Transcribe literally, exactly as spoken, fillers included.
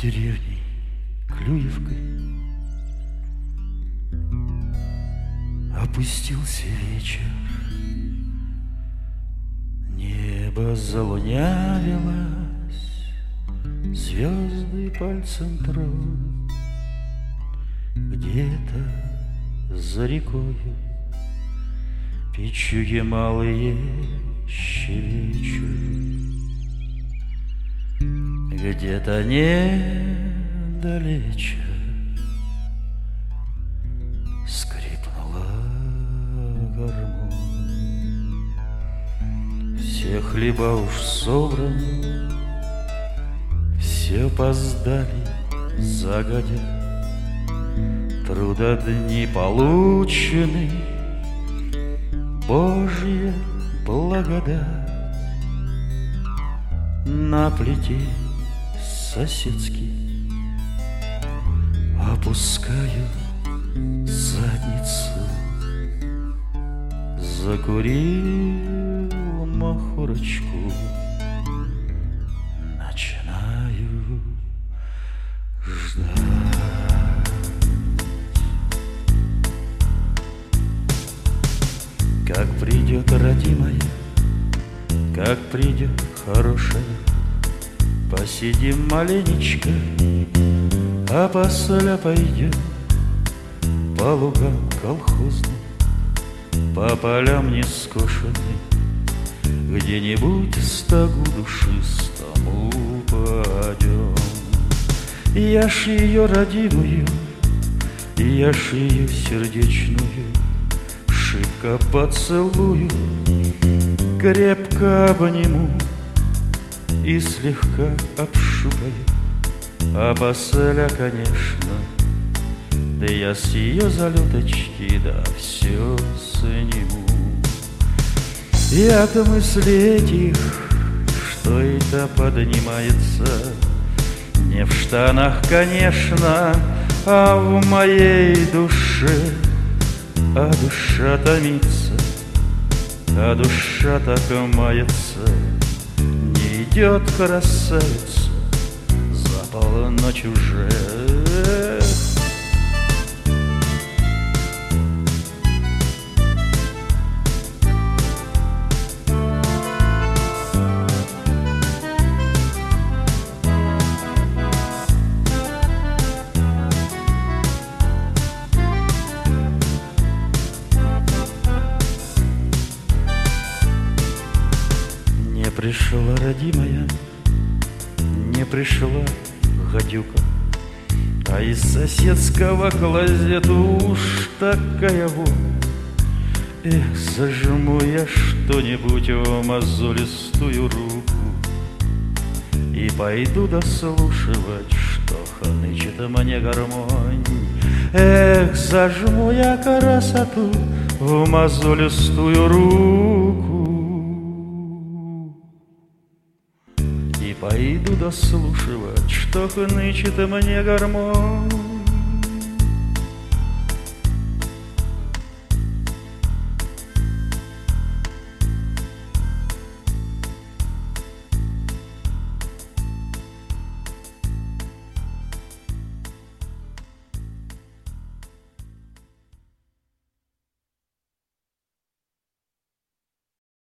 деревней Клюевкой опустился вечер. Небо залунявилось, звезды пальцем тронут. Где-то за рекою печуги малые щебечут. Где-то недалече скрипнула гармонь. Все хлеба уж собраны, все опоздали загодя. Труда дни получены, Божья благодать. На плите соседский опускаю задницу, закурил махорочку, начинаю ждать. Как придет родимая, как придет хорошая, посидим маленечко, а после пойдем по лугам колхозным, по полям нескошенным, где-нибудь стогу душистому пойдем. Я ж ее родимую, я ж ее сердечную шибко поцелую, крепко обниму и слегка обшукаю. А после, конечно, да я с ее залеточки да все сниму. И от мыслей этих, что это поднимается, не в штанах, конечно, а в моей душе. А душа томится, а душа так мается. Не идет красавица за полночь уже. Не пришла родимая, не пришла гадюка, а из соседского клозета уж такая вот. Эх, зажму я что-нибудь в мозолистую руку и пойду дослушивать, что хнычет мне гармонь. Эх, зажму я красоту в мозолистую руку и пойду дослушивать, что хнычет мне гармонь.